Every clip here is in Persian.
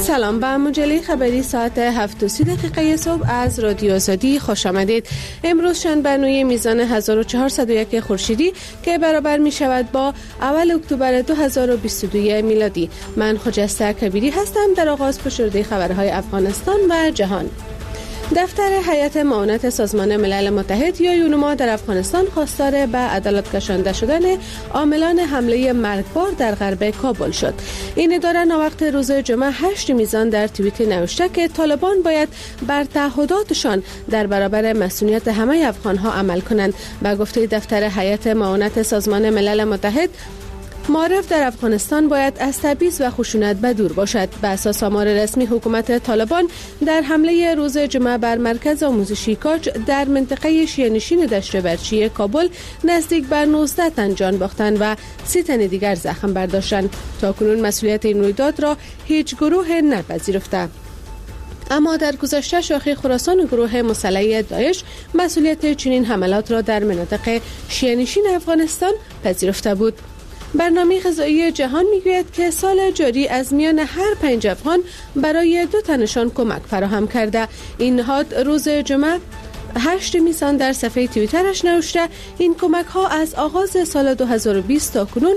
سلام، به مجله خبری ساعت 7:30 صبح از رادیو آزادی خوش آمدید. امروز شنبه نوی میزان 1401 خورشیدی که برابر می شود با اول اکتبر 2022 میلادی. من خجسته کبیری هستم. در آغاز فشرده خبرهای افغانستان و جهان. دفتر هیئت معاونت سازمان ملل متحد یا یونما در افغانستان خواستار به عدالت کشانده شدن عاملان حمله مرگبار در غرب کابل شد. این اداره وقت روز جمعه 8 میزان در توییت نوشته که طالبان باید بر تعهداتشان در برابر مسئولیت همه افغانها عمل کنند. به گفته دفتر هیئت معاونت سازمان ملل متحد، معارف در افغانستان باید از تبعیض و خشونت به دور باشد. به اساس آمار رسمی، حکومت طالبان در حمله روز جمعه بر مرکز آموزشی کاج در منطقه شیعه‌نشین دشت برچی کابل نزدیک به 19 تن جان باختند و 30 تن دیگر زخم برداشتند. تاکنون مسئولیت این رویداد را هیچ گروه نپذیرفته. اما در گذشته شاخه خراسان و گروه مسلح داعش مسئولیت چنین حملات را در مناطق شیعه‌نشین افغانستان پذیرفته بود. برنامه غذایی جهان میگوید که سال جاری از میان هر 5 افغان برای 2 تنشان کمک فراهم کرده. این نهاد روز جمعه 8 میزان در صفحه توییترش نوشته این کمک ها از آغاز سال 2020 تا کنون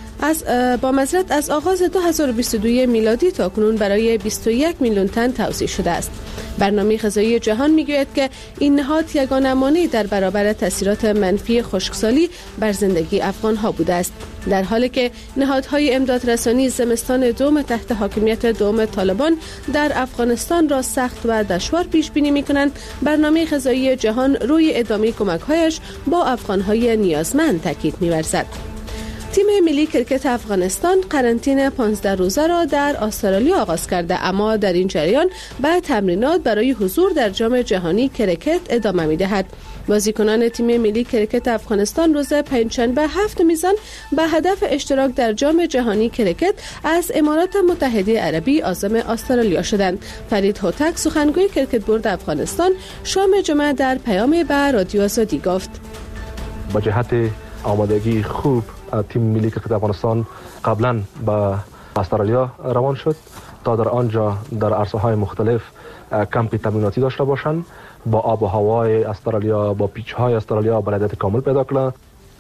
از آغاز 2022 میلادی تا کنون برای 21 میلیون تن توزیع شده است. برنامه غذایی جهان میگوید که این نهاد یگانه مانع در برابر تاثیرات منفی خشکسالی بر زندگی افغان ها بوده است. در حالی که نهادهای امدادرسانی زمستان دوم تحت حاکمیت دوم طالبان در افغانستان را سخت و دشوار پیش بینی میکنند، برنامه غذایی جهان روی ادامه کمک‌هایش با افغان‌های نیازمند تاکید می‌ورزد. تیم ملی کرکت افغانستان قرنطینه 15 روزه را در استرالیا آغاز کرده، اما در این جریان به تمرینات برای حضور در جام جهانی کرکت ادامه می‌دهد. بازیکنان تیم ملی کرکت افغانستان روز پنجشنبه 7 میزان به هدف اشتراک در جام جهانی کرکت از امارات متحده عربی عازم استرالیا شدند. فرید هوتک، سخنگوی کرکت بورد افغانستان، شام جمعه در پیامی به رادیو آزادی گفت: با جهت آمادگی خوب تیم ملی کرکت افغانستان قبلا به استرالیا روان شد تا در آنجا در عرصه‌های مختلف کمپ تمریناتی داشته باشند، با آب و هوای استرالیا، با پیچ‌های استرالیا بلدیت کامل پیدا کنند.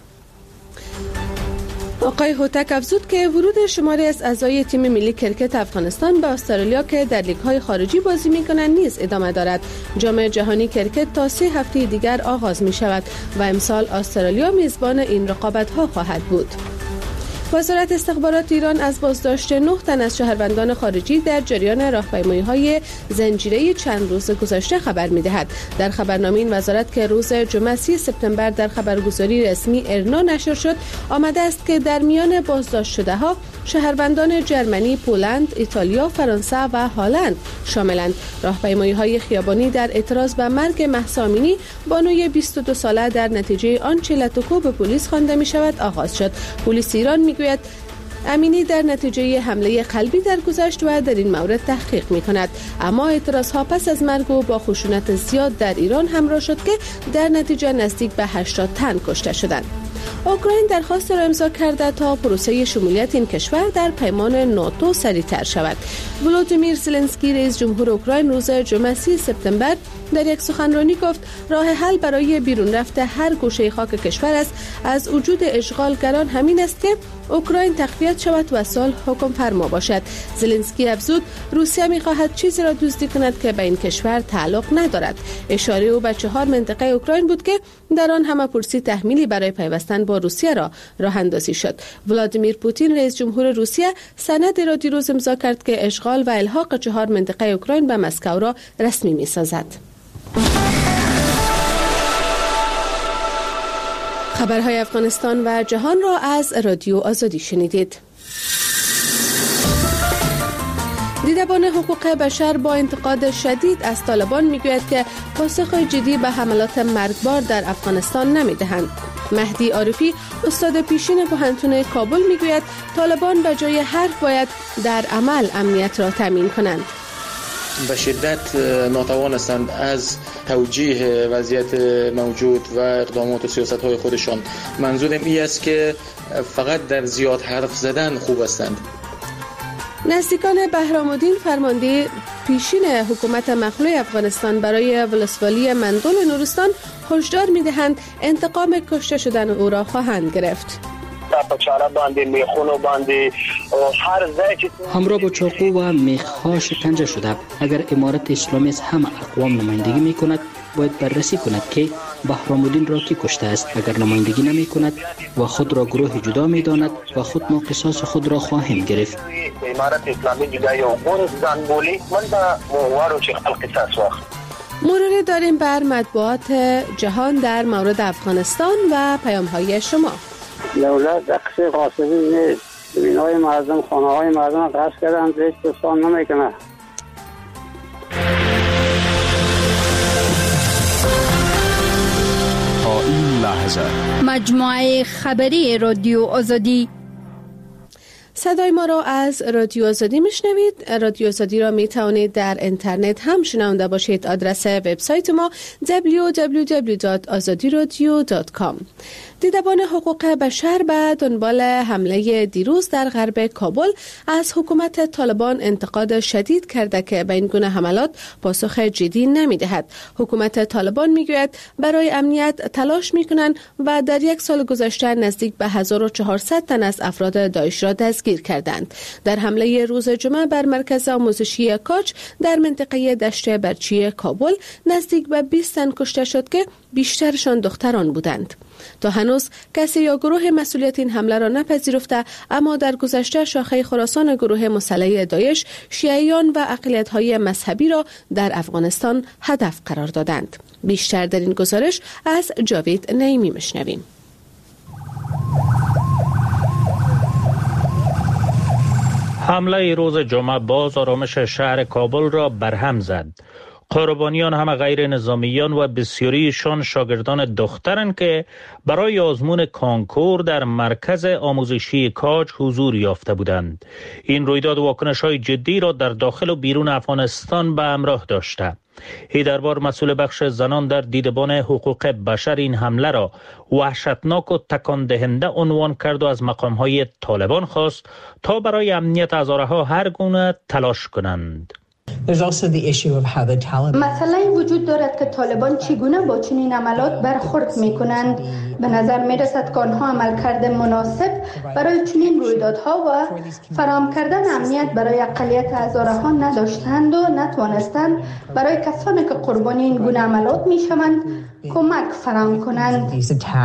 آقای هوتک افزود که ورود شماری از اعضای تیم ملی کرکت افغانستان به استرالیا که در لیگ‌های خارجی بازی می‌کنند نیز ادامه دارد. جام جهانی کرکت تا 3 هفته دیگر آغاز می‌شود و امسال استرالیا میزبان این رقابت‌ها خواهد بود. وزارت استخبارات ایران از بازداشت 9 تن از شهروندان خارجی در جریان راهپیمایی‌های زنجیره‌ای چند روز گذشته خبر می‌دهد. در خبرنامه این وزارت که روز جمعه 30 سپتامبر در خبرگزاری رسمی ارنا نشر شد، آمده است که در میان بازداشت شده‌ها شهروندان جرمنی، پولند، ایتالیا، فرانسه و هلند شاملند. راهپیمایی‌های خیابانی در اعتراض به مرگ مهسا امینی، بانوی 22 ساله در نتیجه آنچه لتوکو به پلیس خوانده می‌شود آغاز شد. پلیس ایران میگوید امینی در نتیجه حمله قلبی درگذشت و در این مورد تحقیق می‌کند. اما اعتراض‌ها پس از مرگ او با خشونت زیاد در ایران همراه شد که در نتیجه نزدیک به 80 تن کشته شدند. اوکراین درخواست را امضا کرده تا پروسه شمولیت این کشور در پیمان ناتو سریع‌تر شود. ولودیمیر زلنسکی رئیس جمهور اوکراین روز جمعه 30 سپتامبر در یک سخنرانی گفت راه حل برای بیرون رفته هر گوشه خاک کشور است از وجود اشغالگران همین است که اوکراین تقویت شود و صلح حکم فرما باشد. زلنسکی افزود روسیه می‌خواهد چیزی را دزدی کند که به این کشور تعلق ندارد. اشاره او به 4 منطقه اوکراین بود که در آن همه پرسی تحمیلی برای پیوستن با روسیه را راه اندازی شد. ولادیمیر پوتین رئیس جمهور روسیه سند را دیروز امضا کرد که اشغال و الحاق 4 منطقه اوکراین به مسکو را رسمی می‌سازد. خبرهای افغانستان و جهان را از رادیو آزادی شنیدید. دیدبان حقوق بشر با انتقاد شدید از طالبان میگوید که پاسخ جدی به حملات مرگبار در افغانستان نمیدهند. مهدی عارفی، استاد پیشین پوهنتون کابل میگوید طالبان به جای حرف باید در عمل امنیت را تامین کنند. به شدت ناتوان هستند از توجیه وضعیت موجود و اقدامات و سیاست‌های خودشان. منظورم این است که فقط در زیاد حرف زدن خوب هستند. نزدیکان بهرام الدین فرمانده پیشین حکومت مخلوع افغانستان برای ولسوالی مندل نورستان هشدار می‌دهند انتقام کشته شدن او را خواهند گرفت. همراه با چاقو و میخ‌ها شکنجه شده. اگر امارت اسلامی از همه اقوام نمایندگی می‌کند باید بررسی کند که بهرام الدین را کی کشته است. اگر نمایندگی نمی کند و خود را گروه جدا می داند و خود ما قصاص خود را خواهیم گرفت. امارت اسلامی جدا یا گون زنبولی من با موارو چه قصاص واخت. مروری داریم بر مطبوعات جهان در مورد افغانستان و پیام‌های شما. دولت اقصی قاصدی نیست. بینای مردم، خانه های مردم قصد کردن هیچ دوستان نمیکنه. تا این لحظه مجموعه خبری رادیو آزادی. صدای ما را از رادیو آزادی میشنوید. رادیو آزادی را می توانید در اینترنت هم شنونده باشید. آدرس وبسایت ما www.azadiradio.com. دیدبان حقوق بشر به دنبال حمله دیروز در غرب کابل از حکومت طالبان انتقاد شدید کرده که به این گونه حملات پاسخ جدی نمی دهد. حکومت طالبان می گوید برای امنیت تلاش می کنند و در یک سال گذشته نزدیک به 1400 تن از افراد داعش را دستگیر کردند. در حمله روز جمعه بر مرکز آموزشی کاج در منطقه دشت برچی کابل نزدیک به 20 تن کشته شد که بیشترشان دختران بودند. تا هنوز کسی یا گروه مسئولیت این حمله را نپذیرفته، اما در گذشته شاخه خراسان گروه مسلح داعش شیعیان و اقلیت‌های مذهبی را در افغانستان هدف قرار دادند. بیشتر در این گزارش از جاوید نعیمی میشنویم. حمله روز جمعه باز آرامش شهر کابل را برهم زد. قربانیان همه غیر نظامیان و بسیاریشان شاگردان دخترند که برای آزمون کانکور در مرکز آموزشی کاج حضور یافته بودند. این رویداد واکنش‌های جدی را در داخل و بیرون افغانستان به همراه داشته. هیدربار مسئول بخش زنان در دیدبان حقوق بشر این حمله را وحشتناک و تکان دهنده عنوان کرد و از مقام‌های طالبان خواست تا برای امنیت هزارها هر گونه تلاش کنند. مسئله وجود دارد که طالبان چگونه با چنین عملات برخورد می کنند. به نظر می رسد که آنها عملکرد مناسب برای چنین رویدادها و فراهم کردن امنیت برای اقلیت هزارها نداشتند و نتوانستند برای کسانی که قربانی این گونه عملات می شوند کمک فراهم کنند.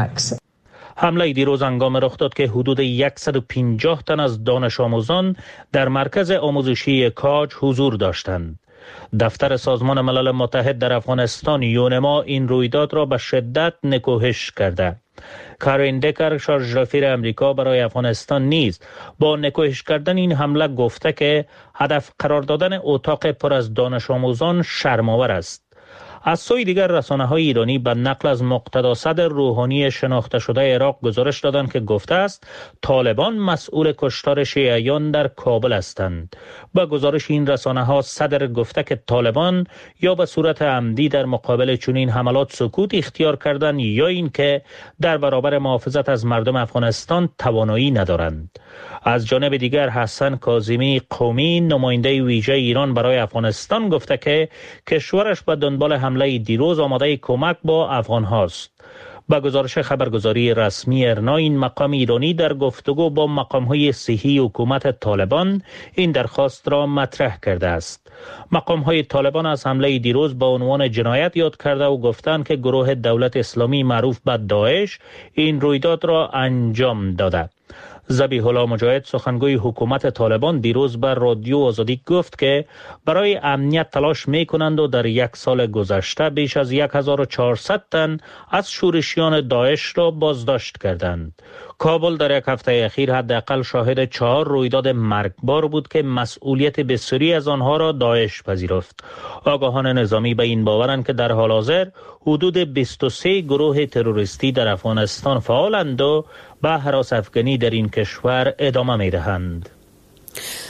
حمله دیروز هنگام رخ داد که حدود 150 تن از دانش آموزان در مرکز آموزشی کاج حضور داشتند. دفتر سازمان ملل متحد در افغانستان یونما این رویداد را به شدت نکوهش کرده. کارین دکر شارژ رفیر امریکا برای افغانستان نیز با نکوهش کردن این حمله گفته که هدف قرار دادن اتاق پر از دانش آموزان شرم‌آور است. از سوی دیگر رسانه‌های ایرانی به نقل از مقتدا صدر روحانی شناخته شده عراق گزارش دادند که گفته است طالبان مسئول کشتار شیعیان در کابل هستند. با گزارش این رسانه‌ها صدر گفته که طالبان یا به صورت عمدی در مقابل چنین حملات سکوت اختیار کردند یا اینکه در برابر محافظت از مردم افغانستان توانایی ندارند. از جانب دیگر حسن کاظمی قومی نماینده ویژه ایران برای افغانستان گفته که کشورش به دنبال حمله دیروز آماده کمک با افغان هاست. با گزارش خبرگزاری رسمی ارنا این مقام ایرانی در گفتگو با مقام‌های صحی حکومت طالبان این درخواست را مطرح کرده است. مقام‌های طالبان از حمله دیروز با عنوان جنایت یاد کرده و گفتند که گروه دولت اسلامی معروف به داعش این رویداد را انجام داده. ذبیح الله مجاهد سخنگوی حکومت طالبان دیروز بر رادیو آزادی گفت که برای امنیت تلاش می کنند و در یک سال گذشته بیش از 1400 تن از شورشیان داعش را بازداشت کردند. کابل در یک هفته اخیر حداقل شاهد 4 رویداد مرگبار بود که مسئولیت بسیاری از آنها را داعش پذیرفت. آگاهان نظامی به این باورند که در حال حاضر حدود 23 گروه تروریستی در افغانستان فعالند و به هراس افغانی در این کشور ادامه می دهند.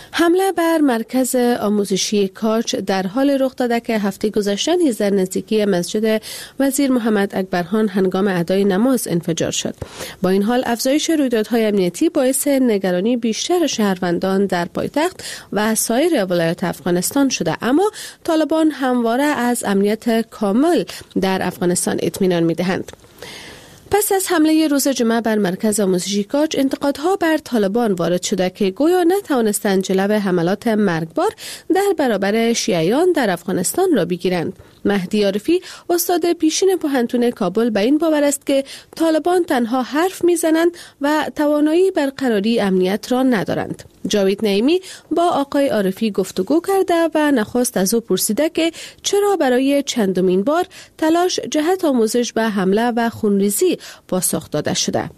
حمله بر مرکز آموزشی کاج در حال رخ داده که هفته گذشته نیز در نزدیکی مسجد وزیر محمد اکبرخان هنگام ادای نماز انفجار شد. با این حال افزایش رویدادهای امنیتی باعث نگرانی بیشتر شهروندان در پایتخت و سایر ولایات افغانستان شده، اما طالبان همواره از امنیت کامل در افغانستان اطمینان می‌دهند. پس از حمله روز جمعه بر مرکز آموزشی کاج، انتقادها بر طالبان وارد شده که گویا نتوانستند جلو حملات مرگبار در برابر شیعیان در افغانستان را بگیرند. مهدی عارفی، استاد پیشین پوهنتون کابل، به این باور است که طالبان تنها حرف میزنند و توانایی برقراری امنیت را ندارند. جاوید نعیمی با آقای عارفی گفتگو کرده و نخست از او پرسیده که چرا برای چندمین بار تلاش جهت آموزش به حمله و خونریزی پاسخ داده شده.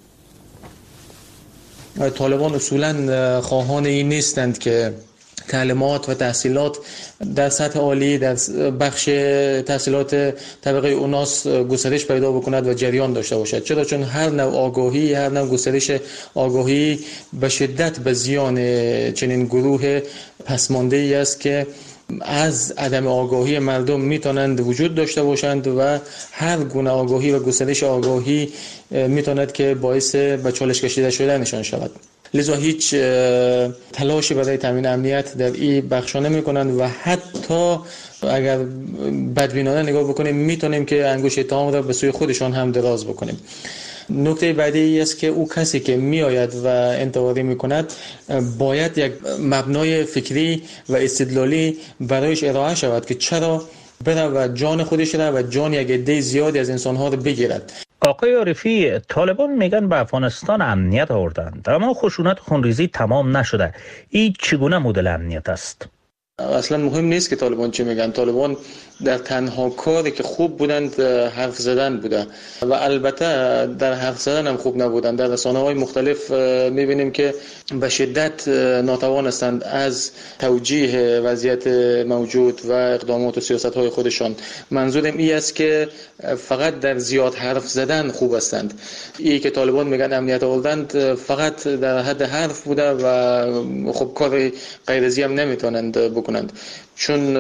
طالبان اصولاً خواهان این نیستند که تعلیمات و تحصیلات در سطح عالی در بخش تحصیلات طبقه اوناس گسترش پیدا بکند و جریان داشته باشد. چرا؟ چون هر نوع آگاهی، هر نوع گسترش آگاهی به شدت به زیان چنین گروه پسمانده‌ای است که از عدم آگاهی مردم میتونند وجود داشته باشند و هر گونه آگاهی و گسترش آگاهی میتواند که باعث به چالش کشیده شدنشان شود. لذا هیچ تلاشی برای تامین امنیت در این بخشا نمی‌کنند و حتی اگر بدبینانه نگاه بکنیم میتونیم که انگشت اتهام را به سوی خودشان هم دراز بکنیم. نکته بعدی است که او کسی که میآید و انتقادی میکند باید یک مبنای فکری و استدلالی برایش ارائه شود که چرا بره و جان خودش را و جان یک عده زیادی از انسان‌ها را بگیرد. آقای عارفی، طالبان میگن به افغانستان امنیت آوردند، اما خشونت خونریزی تمام نشده. این چگونه مدل امنیت است؟ اصلا مهم نیست که طالبان چی میگن. طالبان در تنها کاری که خوب بودند حرف زدن بوده و البته در حرف زدن هم خوب نبودند. در رسانه‌های مختلف میبینیم که به شدت ناتوانستند از توجیه وضعیت موجود و اقدامات و سیاست‌های خودشان. منظورم این است که فقط در زیاد حرف زدن خوب هستند. این که طالبان میگن امنیت آوردند فقط در حد حرف بوده و خب کار غیر از این هم نمیتونند بکنند، چون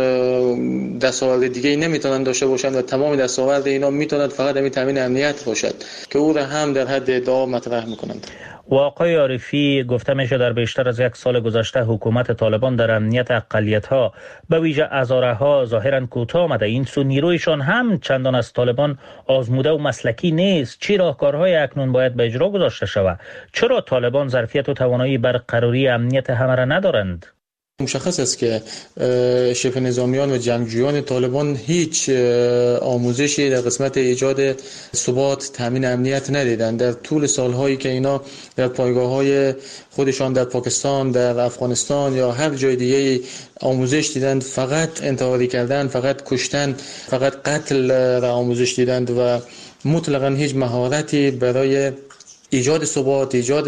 دستاورد دیگه نمیتونن داشته باشند و تمام دستاورد اینا میتوند فقط همین تامین امنیت باشد که او را هم در حد ادعا مطرح میکنند. و آقای عارفی، گفته میشه در بیشتر از یک سال گذشته حکومت طالبان در امنیت اقلیت‌ها به ویژه هزاره‌ها ظاهراً کوتاه آمده. این سو نیرویشان هم چندان از طالبان آزموده و مسلکی نیست. چه راهکارهای اکنون باید به اجرا گذاشته شود؟ چرا طالبان ظرفیت و توانایی برقراری امنیت همه را ندارند؟ مشخص است که شبه نظامیان و جنگجویان طالبان هیچ آموزشی در قسمت ایجاد ثبات، تامین امنیت ندیدند. در طول سالهایی که اینا در پایگاه‌های خودشان در پاکستان، در افغانستان یا هر جای دیگه آموزش دیدند، فقط انتحاری کردن، فقط کشتن، فقط قتل را آموزش دیدند و مطلقاً هیچ مهارتی برای ایجاد ثبات، ایجاد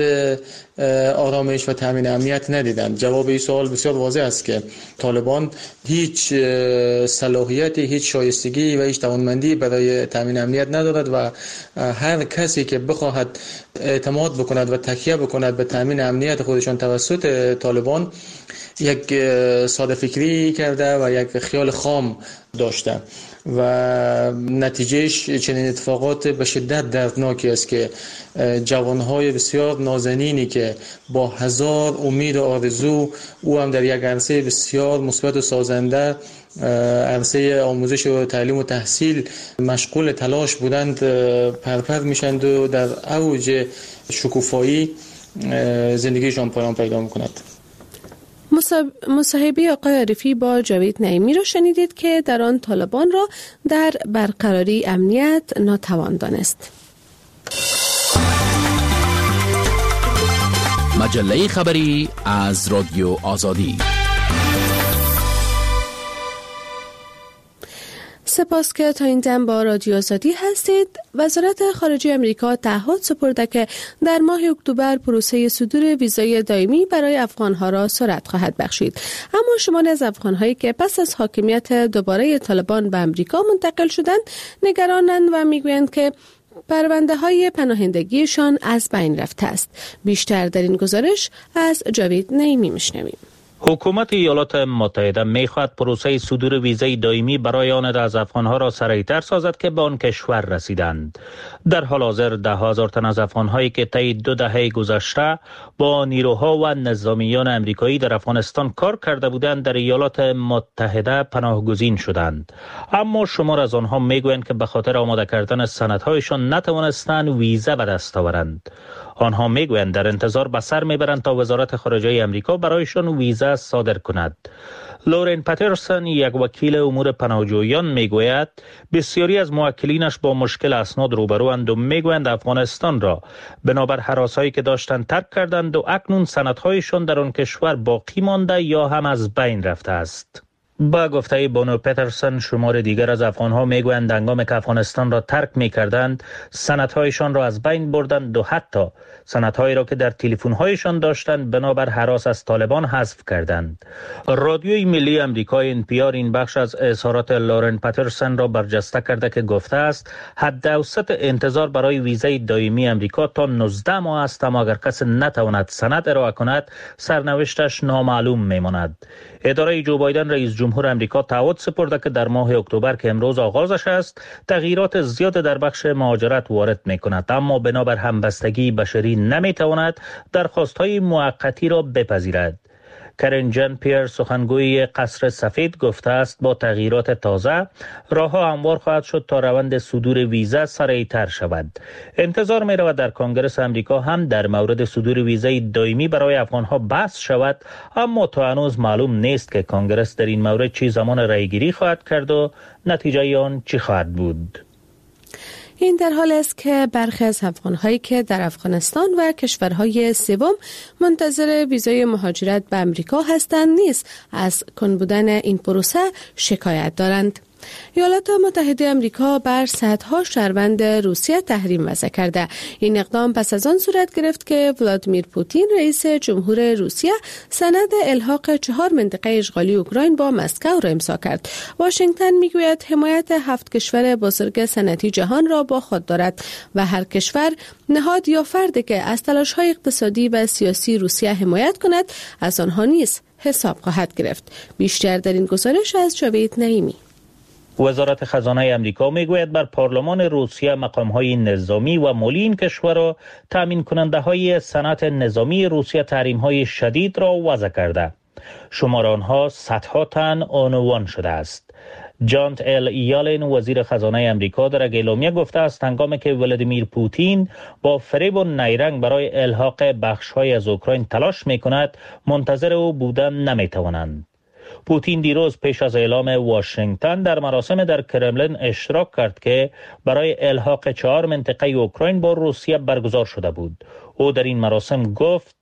آرامش و تامین امنیت ندیدند. جواب این سوال بسیار واضح است که طالبان هیچ صلاحیتی، هیچ شایستگی و هیچ توانمندی برای تامین امنیت ندارد و هر کسی که بخواهد اعتماد بکند و تکیه بکند به تامین امنیت خودشان توسط طالبان یک ساده فکری کرده و یک خیال خام داشته و نتیجهش چنین اتفاقات به شدت دردناکی است که جوانهای بسیار نازنینی که با هزار امید و آرزو او هم در یک عرصه بسیار مثبت و سازنده، عرصه آموزش و تعلیم و تحصیل مشغول تلاش بودند، پرپر میشند و در اوج شکوفایی زندگیشان پایان پیدا میکند. مصاحبه آقای عارفی با جاوید نعیمی را شنیدید که در آن طالبان را در برقراری امنیت ناتوان دانست. مجله خبری از رادیو آزادی. سپاس که تا این دم با رادیو آزادی هستید. وزارت خارجه امریکا تعهد سپرده که در ماه اکتبر پروسه صدور ویزای دائمی برای افغانها را سرعت خواهد بخشید. اما شماری از افغانهایی که پس از حاکمیت دوباره طالبان به امریکا منتقل شدند نگرانند و میگویند که پرونده های پناهندگیشان از بین رفته است. بیشتر در این گزارش از جاوید نعیمی میشنویم. حکومت ایالات متحده می‌خواهد پروسه صدور ویزای دائمی برای آن از افغان‌ها را سریعتر سازد که به آن کشور رسیدند. در حال حاضر 10,000 تن از افغان‌هایی که طی 2 دهه گذشته با نیروها و نظامیان امریکایی در افغانستان کار کرده بودند در ایالات متحده پناهگزین شدند. اما شمار از آنها می‌گویند که به خاطر آماده کردن سندهایشان نتوانستند ویزا به دست آورند. آنها میگویند در انتظار به سر میبرند تا وزارت خارجه امریکا برایشان ویزا صادر کند. لورن پاترسون، یک وکیل امور پناهجویان، میگوید بسیاری از موکلینش با مشکل اسناد روبروند و میگویند افغانستان را بنابر هراسایی که داشتند ترک کردند و اکنون سندهایشان در آن کشور باقی مانده یا هم از بین رفته است. با گفته بانو پترسون، شمار دیگر از افغانها میگویند هنگامی که افغانستان را ترک میکردند سندهایشان را از بین بردند و حتی سندهایی را که در تلفن‌هایشان داشتند بنابر هراس از طالبان حذف کردند. رادیوی ملی آمریکا NPR این بخش از اظهارات لورن پاترسون را برجسته کرده که گفته است حد اوسط انتظار برای ویزای دائمی امریکا تا 19 ماه است، اما اگر کسی نتواند سند ارائه کند سرنوشتش نامعلوم میماند. اداره جو بایدن رئیس جمهور امریکا تعهد سپرده که در ماه اکتبر که امروز آغازش است تغییرات زیاد در بخش مهاجرت وارد می‌کند، اما بنابر همبستگی بشری نمی‌تواند درخواست‌های موقتی را بپذیرد. کرن جان پیر، سخنگوی قصر سفید، گفته است با تغییرات تازه راه‌ها هموار خواهد شد تا روند صدور ویزا سریعتر شود. انتظار می رود در کنگره امریکا هم در مورد صدور ویزای دائمی برای افغان‌ها بحث شود، اما تا هنوز معلوم نیست که کنگره در این مورد چه زمان رأی‌گیری خواهد کرد و نتیجه آن چی خواهد بود. این در حال است که برخی از افغان‌هایی که در افغانستان و کشورهای سوم منتظر ویزای مهاجرت به امریکا هستند نیز از کند بودن این پروسه شکایت دارند. ایالات متحده امریکا بر صدها شهروند روسیه تحریم وضع کرده. این اقدام پس از آن صورت گرفت که ولادیمیر پوتین رئیس جمهور روسیه سند الحاق 4 منطقه اشغالی اوکراین با مسکو را امضا کرد. واشنگتن میگوید حمایت 7 کشور بزرگ صنعتی جهان را با خود دارد و هر کشور، نهاد یا فردی که از تلاش‌های اقتصادی و سیاسی روسیه حمایت کند از آنها نیز حساب خواهد گرفت. بیشتر در این گزارش از جاوید نعیمی. وزارت خزانه امریکا میگوید بر پارلمان روسیه مقام‌های نظامی و مالی این کشور را تامین کننده‌های صنعت نظامی روسیه تحریم‌های شدید را وضع کرده. شمار آنها صدها تن عنوان شده است. جانت ال یالن، وزیر خزانه امریکا، در اعلامیه گفته است هنگامی که ولادیمیر پوتین با فریب و نیرنگ برای الحاق بخش‌های از اوکراین تلاش می‌کند، منتظر او بودن نمی‌توانند. پوتین دیروز پیش از اعلام واشنگتن در مراسم در کرملین اشتراک کرد که برای الحاق 4 منطقه اوکراین با روسیه برگزار شده بود. او در این مراسم گفت: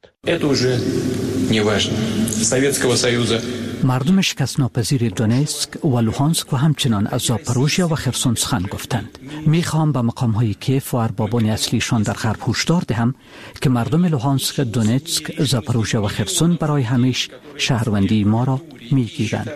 مردم شکست ناپذیر دونتسک و لوهانسک و همچنان از زاپاروژیا و خرسون سخن گفتند. میخوام به مقام‌های کیف و اربابان اصلیشان در غرب هشدار دهم که مردم لوهانسک، دونتسک، زاپاروژیا و خرسون برای همیشه شهروندی ما را میگیرند.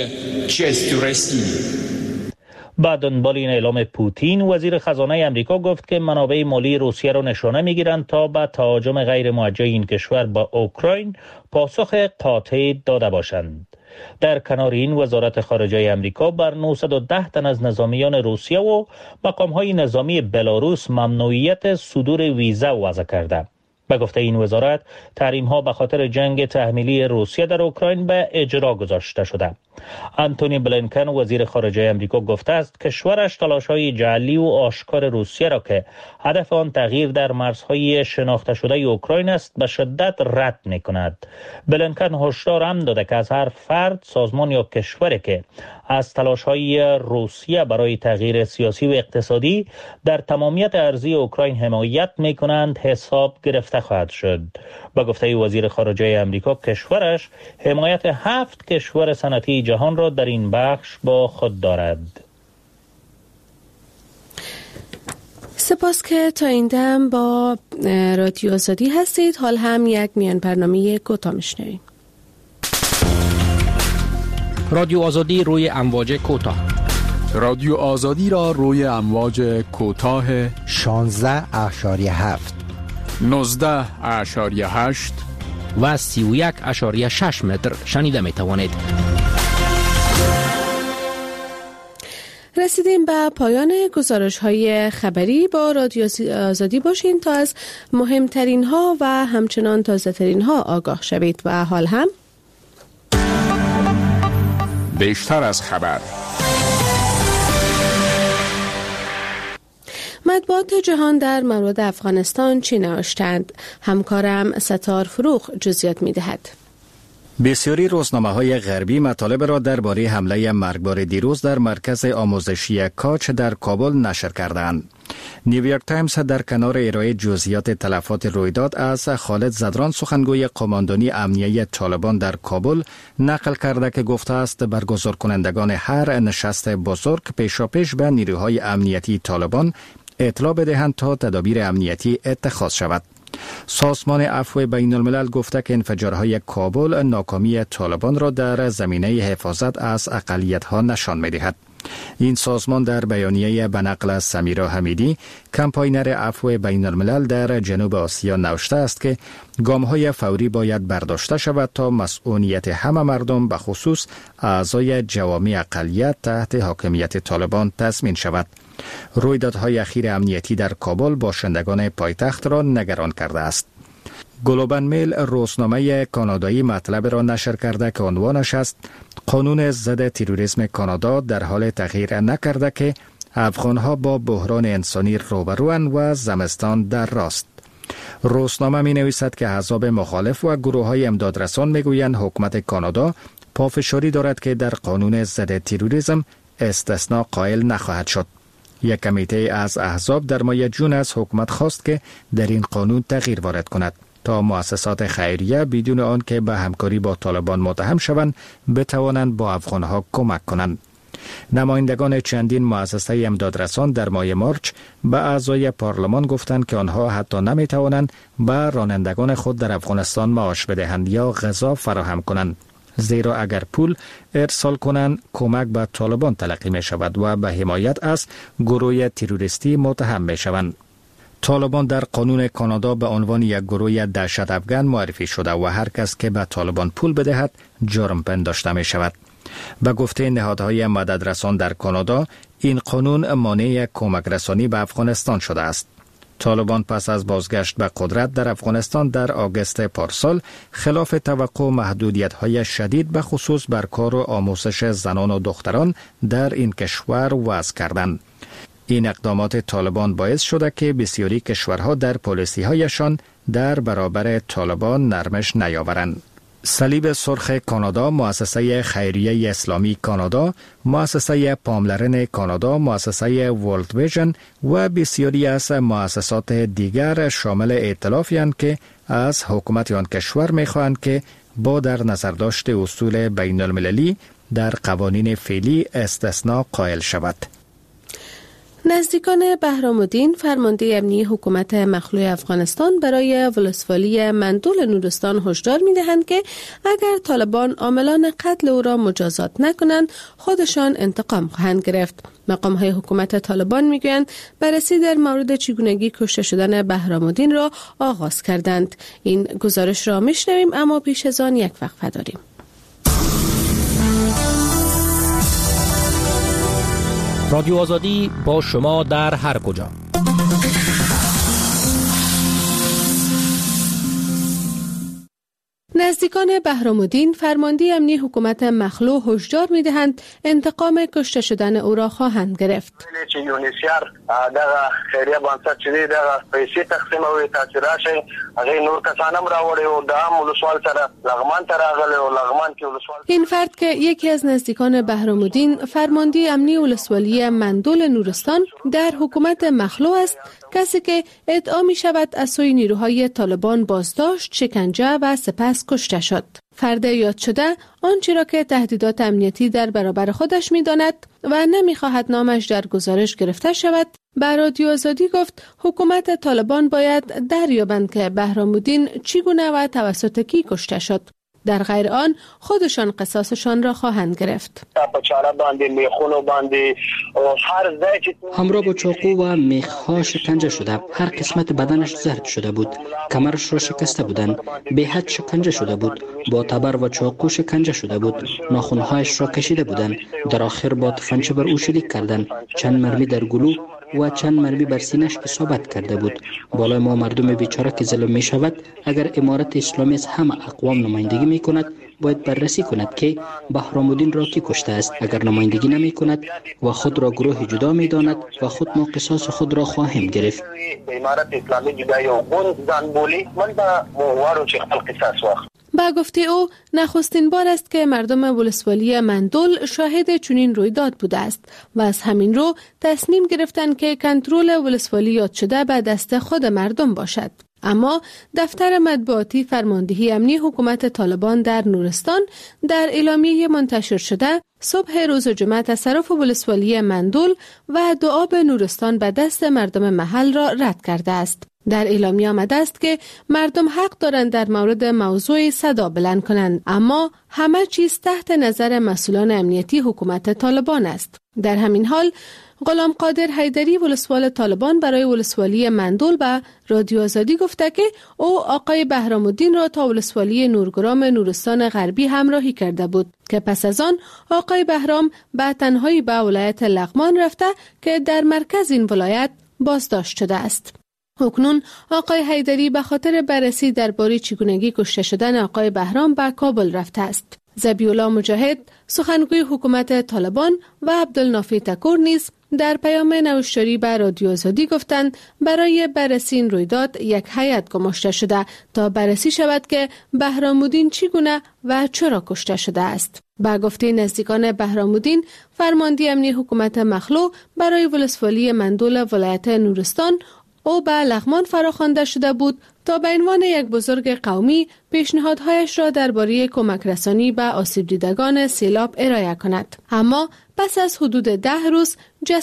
بعد دنبال این اعلام پوتین، وزیر خزانه امریکا گفت که منابع مالی روسیه را نشانه میگیرند تا به تهاجم غیر موجه این کشور با اوکراین پاسخ قاطع داده باشند. در کنار این، وزارت خارجه امریکا بر 910 تن از نظامیان روسیه و مقام‌های نظامی بلاروس ممنوعیت صدور ویزا وضع کرده. به گفته این وزارت، تحریم‌ها به خاطر جنگ تحمیلی روسیه در اوکراین به اجرا گذاشته شده. آنتونی بلینکن، وزیر خارجه امریکا، گفته است کشورش تلاش‌های جعلی و آشکار روسیه را که هدف آن تغییر در مرزهای شناخته شده اوکراین است به شدت رد می‌کند. بلینکن هشدار هم داده که از هر فرد، سازمان یا کشوری که از تلاش‌های روسیه برای تغییر سیاسی و اقتصادی در تمامیت ارضی اوکراین حمایت می‌کنند حساب گرفته خواهد شد. با گفته وزیر خارجه امریکا، کشورش حمایت 7 کشور صنعتی جهان را در این بخش با خود دارد. سپاس که تا این دم با رادیو آزادی هستید. حال هم یک میان برنامه کوتاه میشنویم. رادیو آزادی روی امواج کوتاه. رادیو آزادی را روی امواج کوتاه 16.7 19.8 و 31.6 متر شنیده می توانید. رسیدیم به پایان گزارش‌های خبری. با رادیو آزادی باشین تا از مهمترین ها و همچنان تازه ترین ها آگاه شوید. و حال هم بیشتر از خبر. مطبوعات جهان در مورد افغانستان چی نوشتند؟ همکارم ستار فروغ جزئیات می‌دهد. بسیاری روزنامه‌های غربی مطالب را درباره حمله مرگبار دیروز در مرکز آموزشی کاچ در کابل نشر کردند. نیویورک تایمز در کنار ارائه جزئیات تلفات رویداد از خالد زدران، سخنگوی قماندانی امنیه طالبان در کابل، نقل کرده که گفته است برگزار کنندگان هر نشست بزرگ پیشاپیش به نیروهای امنیتی طالبان اطلاع بدهند تا تدابیر امنیتی اتخاذ شود. سازمان عفو بین الملل گفته که انفجارهای کابل ناکامی طالبان را در زمینه حفاظت از اقلیت‌ها نشان می‌دهد. این سازمان در بیانیه به نقل از سمیرا حمیدی، کمپاینر عفو بین الملل در جنوب آسیا، نوشته است که گام‌های فوری باید برداشته شود تا مسئولیت همه مردم به خصوص اعضای جوامع اقلیت تحت حاکمیت طالبان تضمین شود. رویدادهای اخیر امنیتی در کابل باشندگان پایتخت را نگران کرده است. گلوبال میل روزنامه کانادایی مطلب را نشر کرده که عنوانش است: قانون ضد تروریسم کانادا در حال تغییر نکرده که افغانها با بحران انسانی روبروند و زمستان در راست. روزنامه می نویسد که احزاب مخالف و گروه‌های امدادرسان می گویند حکومت کانادا پافشاری دارد که در قانون ضد تروریسم استثناء قائل نخواهد شد. یک کمیته از احزاب در ماه جون از حکومت خواست که در این قانون تغییر وارد کند تا مؤسسات خیریه بدون آن که به همکاری با طالبان متهم شوند بتوانند با افغانها کمک کنند. نمایندگان چندین مؤسسه امدادرسان در ماه مارچ به اعضای پارلمان گفتند که آنها حتی نمیتوانند به رانندگان خود در افغانستان معاش بدهند یا غذا فراهم کنند، زیرا اگر پول ارسال کنند کمک به طالبان تلقی می شود و به حمایت از گروه تروریستی متهم می شوند. طالبان در قانون کانادا به عنوان یک گروه دهشت افغان معرفی شده و هر کس که به طالبان پول بدهد جرم پنداشته می شود. به گفته نهادهای مددرسان در کانادا، این قانون مانع کمک رسانی به افغانستان شده است. طالبان پس از بازگشت به قدرت در افغانستان در آگوست پارسال خلاف توقع محدودیت‌های شدید به خصوص بر کار و آموزش زنان و دختران در این کشور وضع کردند. این اقدامات طالبان باعث شده که بسیاری کشورها در پالیسی‌هایشان در برابر طالبان نرمش نیاورند. صلیب سرخ کانادا، مؤسسه خیریه اسلامی کانادا، مؤسسه پاملرن کانادا، مؤسسه ورلد ویژن و بسیاری از مؤسسات دیگر شامل ائتلافی‌اند که از حکومت آن کشور می‌خواهند که با در نظر داشت اصول بین المللی در قوانین فعلی استثناء قائل شود. نزدیکان بهرام الدین فرمانده امنی حکومت مخلوع افغانستان برای ولسوالی مندول نورستان هشدار می‌دهند که اگر طالبان عاملان قتل او را مجازات نکنند خودشان انتقام خواهند گرفت. مقام‌های حکومت طالبان می‌گویند بررسی در مورد چگونگی کشته شدن بهرام الدین را آغاز کردند. این گزارش را می‌شنویم، اما پیش از آن یک وقفه داریم. رادیو آزادی با شما در هر کجا. نزدیکان بهرام الدین فرمانده امنی حکومت مخلوع هشدار می‌دهند انتقام کشته شدن او را خواهند گرفت. چې یونیسیار دغه خیریه بنسټ چې دغه پیسې تقسیموي تاسو راشئ هغه نور کسان هم راوړي او د عام ولسوال سره لغمان ته راغلي او لغمان کې ولسوال. این فرد که یکی از نزدیکان بهرام الدین فرمانده امنی ولسوالی مندول نورستان در حکومت مخلوع است، کسی که ادعا می شود از سوی نیروهای طالبان بازداشت، شکنجه و سپس کشته شد. فرد یاد شده آنچه را که تهدیدات امنیتی در برابر خودش می داند و نمی خواهد نامش در گزارش گرفته شود، به رادیو آزادی گفت حکومت طالبان باید دریابند که بهرام الدین چگونه و توسط کی کشته شد. در غیر آن خودشان قصاصشان را خواهند گرفت. همراه با چاقو و میخ‌ها شکنجه شده، هر قسمت بدنش زرد شده بود، کمرش را شکسته بودند، به حد شکنجه شده بود، با تبر و چاقو شکنجه شده بود، ناخن‌هایش را کشیده بودند، در آخر با تفنگچه بر او شلیک کردند، چند مرمی در گلو و چند مرمی بر سینه‌اش اصابت کرده بود. بالای ما مردم بیچاره که ظلم می شود، اگر امارت اسلامی از همه اقوام نمایندگی می کند باید بررسی کند که بهرام الدین را کی کشته است. اگر نمایندگی نمی کند و خود را گروه جدا می داند و خود ما قصاص خود را خواهیم گرفت. امارت اسلامی جدای و گوند زن بولی من با موارو چه قصاص واخ. با گفته او نخستین بار است که مردم ولسوالی مندول شاهد چنین رویداد بوده است و از همین رو تصمیم گرفتند که کنترل ولسوالی یاد شده به دست خود مردم باشد. اما دفتر مطبوعاتی فرماندهی امنی حکومت طالبان در نورستان در اعلامیه منتشر شده صبح روز جمعه تصرف ولسوالی مندول و دعا به نورستان به دست مردم محل را رد کرده است. در اعلامیه آمده است که مردم حق دارند در مورد موضوع صدا بلند کنند، اما همه چیز تحت نظر مسئولان امنیتی حکومت طالبان است. در همین حال غلام قادر حیدری ولسوال طالبان برای ولسوالی مندول به رادیو آزادی گفته که او آقای بهرام الدین را تا ولسوالی نورگرام نورستان غربی همراهی کرده بود که پس از آن آقای بهرام به تنهایی به ولایت لغمان رفته که در مرکز این ولایت بازداشت شده است. اکنون آقای حیدری به خاطر بررسی درباره چگونگی کشته شدن آقای بهرام به کابل رفته است. ذبیح‌الله مجاهد سخنگوی حکومت طالبان و عبدالنافی تکور نیز در پیام نوشتاری به رادیو آزادی گفتند برای بررسی این رویداد یک هیئت گماشته شده تا بررسی شود که بهرام الدین چگونه و چرا کشته شده است. با گفته نزدیکان بهرام الدین، فرمانده امنی حکومت مخلو برای ولسوالی مندول ولایت نورستان او به لغمان فراخوانده شده بود تا به عنوان یک بزرگ قومی پیشنهادهایش را درباره کمک رسانی به آسیب دیدگان سیلاب ارائه کند. اما پس از حدود 10 روز